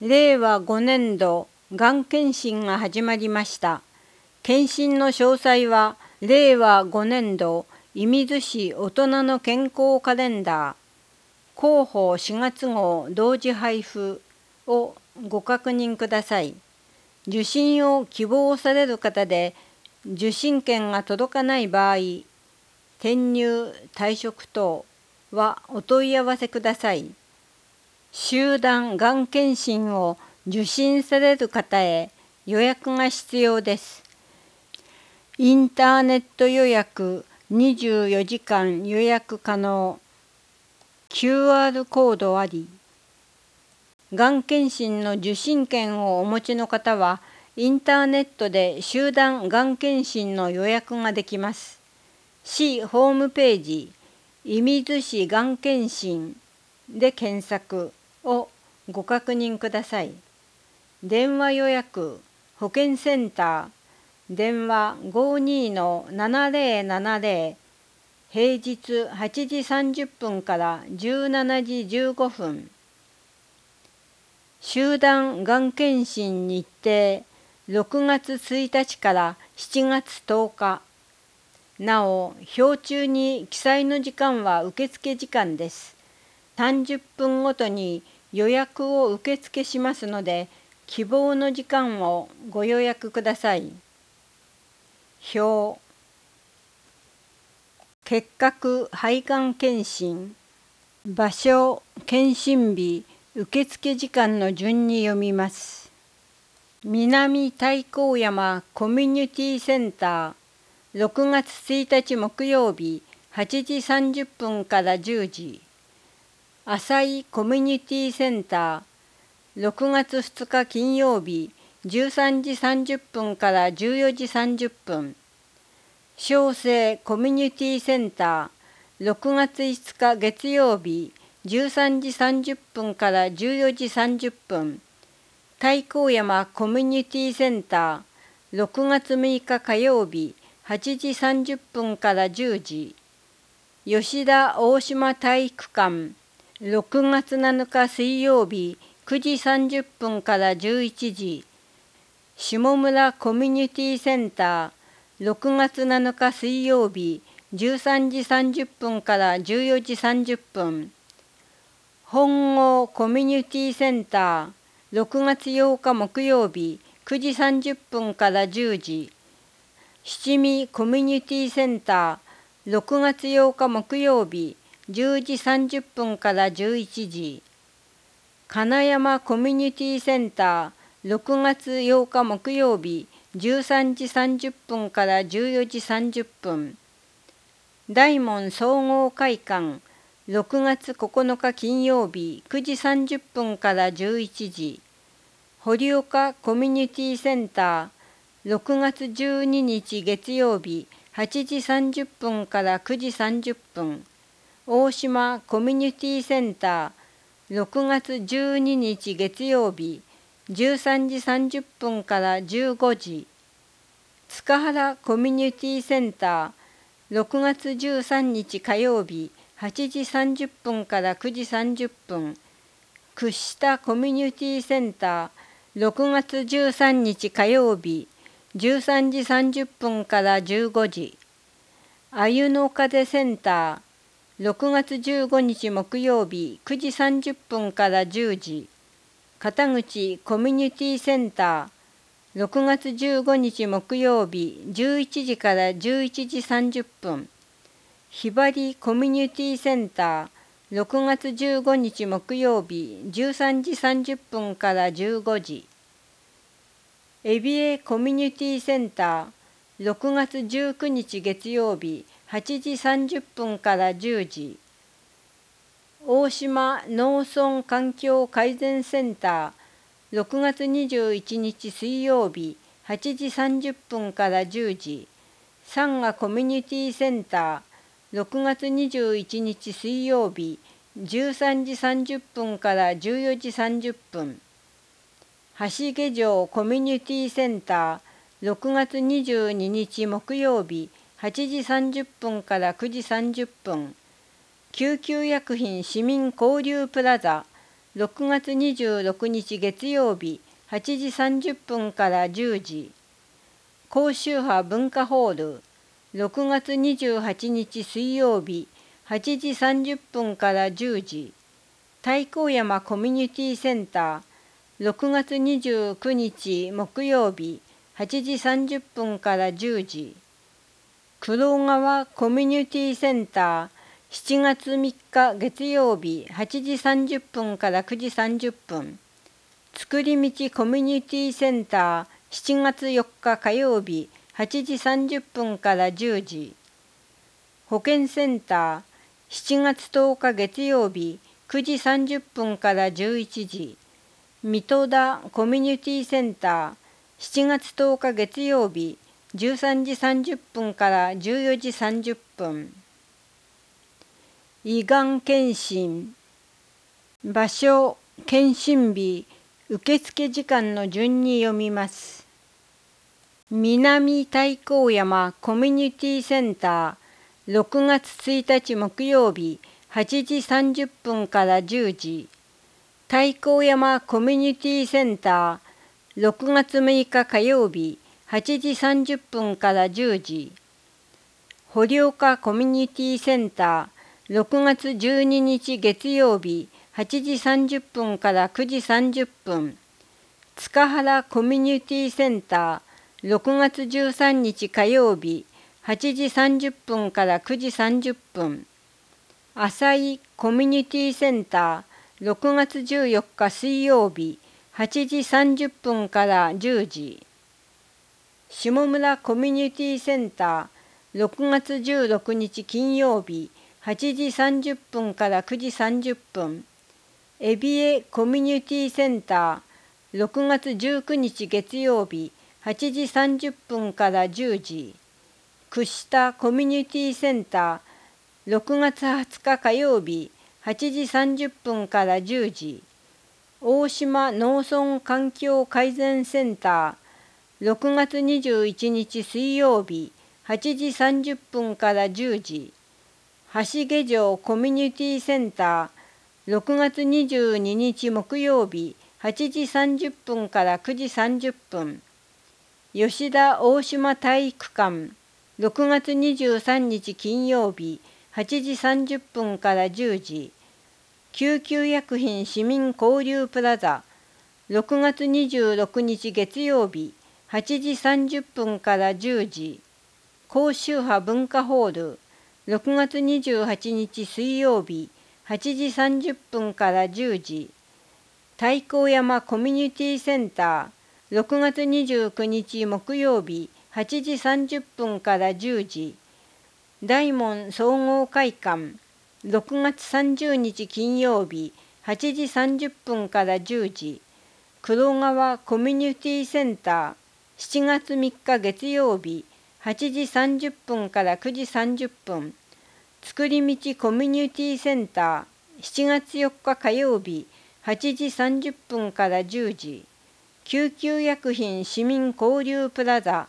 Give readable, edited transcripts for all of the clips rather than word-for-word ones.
令和5年度がん検診が始まりました。検診の詳細は令和5年度射水市大人の健康カレンダー広報4月号同時配布をご確認ください。受診を希望される方で受診券が届かない場合、転入・退職等はお問い合わせください。集団がん検診を受診される方へ予約が必要です。インターネット予約24時間予約可能。QR コードあり。がん検診の受診券をお持ちの方は、インターネットで集団がん検診の予約ができます。市ホームページ、射水市がん検診で検索をご確認ください。電話予約、保健センター、電話52-7070、平日8時30分から17時15分。集団がん検診日程、6月1日から7月10日。なお、表中に記載の時間は受付時間です。30分ごとに予約を受付しますので、希望の時間をご予約ください。表。結核肺がん検診。場所、検診日、受付時間の順に読みます。南太閤山コミュニティセンター、6月1日木曜日、8時30分から10時。浅井コミュニティセンター、6月2日金曜日、13時30分から14時30分。小生コミュニティセンター、6月5日月曜日、13時30分から14時30分。太閤山コミュニティセンター、6月6日火曜日、8時30分から10時。吉田大島体育館、6月7日水曜日、9時30分から11時。下村コミュニティセンター、6月7日水曜日、13時30分から14時30分。本郷コミュニティセンター、6月8日木曜日、9時30分から10時。七味コミュニティセンター、6月8日木曜日、10時30分から11時。金山コミュニティセンター、6月8日木曜日、13時30分から14時30分。大門総合会館、6月9日金曜日、9時30分から11時。堀岡コミュニティセンター、6月12日月曜日、8時30分から9時30分。大島コミュニティセンター、6月12日月曜日、13時30分から15時。塚原コミュニティセンター、6月13日火曜日、8時30分から9時30分。屈下コミュニティセンター、6月13日火曜日、13時30分から15時。あゆの風センター、6月15日木曜日、9時30分から10時。片口コミュニティセンター、6月15日木曜日、11時から11時30分。ひばりコミュニティセンター、6月15日木曜日、13時30分から15時。エビエコミュニティセンター、6月19日月曜日、8時30分から10時。大島農村環境改善センター、6月21日水曜日、8時30分から10時。三賀コミュニティセンター、6月21日水曜日、13時30分から14時30分。橋下城コミュニティセンター、6月22日木曜日、8時30分から9時30分。救急薬品市民交流プラザ、 6月26日月曜日8時30分から10時。高周波文化ホール6月28日水曜日8時30分から10時。太閤山コミュニティセンター6月29日木曜日8時30分から10時。黒川コミュニティセンター7月3日月曜日8時30分から9時30分。作り道コミュニティセンター7月4日火曜日8時30分から10時。保健センター7月10日月曜日9時30分から11時。水戸田コミュニティセンター7月10日月曜日13時30分から14時30分。胃がん検診場所検診日受付時間の順に読みます。南太閤山コミュニティセンター6月1日木曜日8時30分から10時。太閤山コミュニティセンター6月6日火曜日8時30分から10時。堀岡コミュニティセンター6月12日月曜日8時30分から9時30分。塚原コミュニティセンター6月13日火曜日8時30分から9時30分。浅井コミュニティセンター6月14日水曜日8時30分から10時。下村コミュニティセンター6月16日金曜日8時30分から9時30分。海老江コミュニティセンター6月19日月曜日8時30分から10時。串田コミュニティセンター6月20日火曜日8時30分から10時。大島農村環境改善センター6月21日水曜日8時30分から10時。橋下城コミュニティセンター6月22日木曜日8時30分から9時30分。吉田大島体育館6月23日金曜日8時30分から10時。救急薬品市民交流プラザ6月26日月曜日8時30分から10時。高周波文化ホール6月28日水曜日8時30分から10時。太閤山コミュニティセンター6月29日木曜日8時30分から10時。大門総合会館6月30日金曜日8時30分から10時。黒川コミュニティセンター7月3日月曜日8時30分から9時30分。作り道コミュニティセンター7月4日火曜日8時30分から10時。救急薬品市民交流プラザ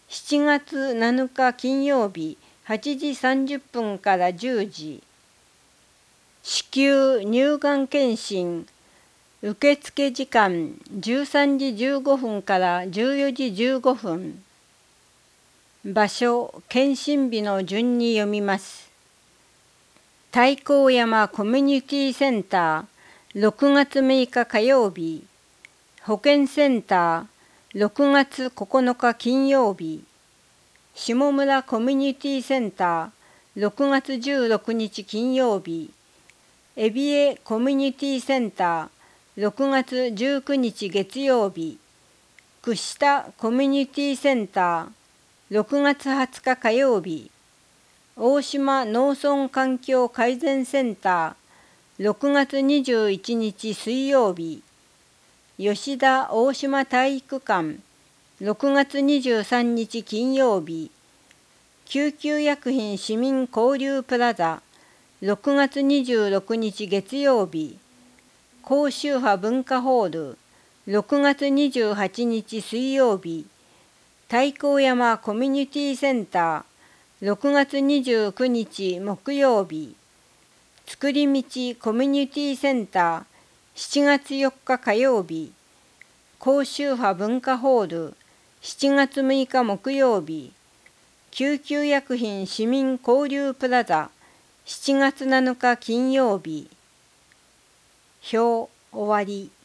7月7日金曜日8時30分から10時。子宮乳がん検診受付時間13時15分から14時15分。場所検診日の順に読みます。太閤山コミュニティセンター6月6日火曜日。保健センター6月9日金曜日。下村コミュニティセンター6月16日金曜日。海老江コミュニティセンター6月19日月曜日。串田コミュニティセンター6月20日火曜日。大島農村環境改善センター6月21日水曜日。吉田大島体育館6月23日金曜日。救急薬品市民交流プラザ6月26日月曜日。高周波文化ホール6月28日水曜日。太閤山コミュニティセンター6月29日木曜日。作り道コミュニティセンタ 7月4日火曜日、高周波文化ホール、7月6日木曜日、救急薬品市民交流プラザ、7月7日金曜日。表終わり。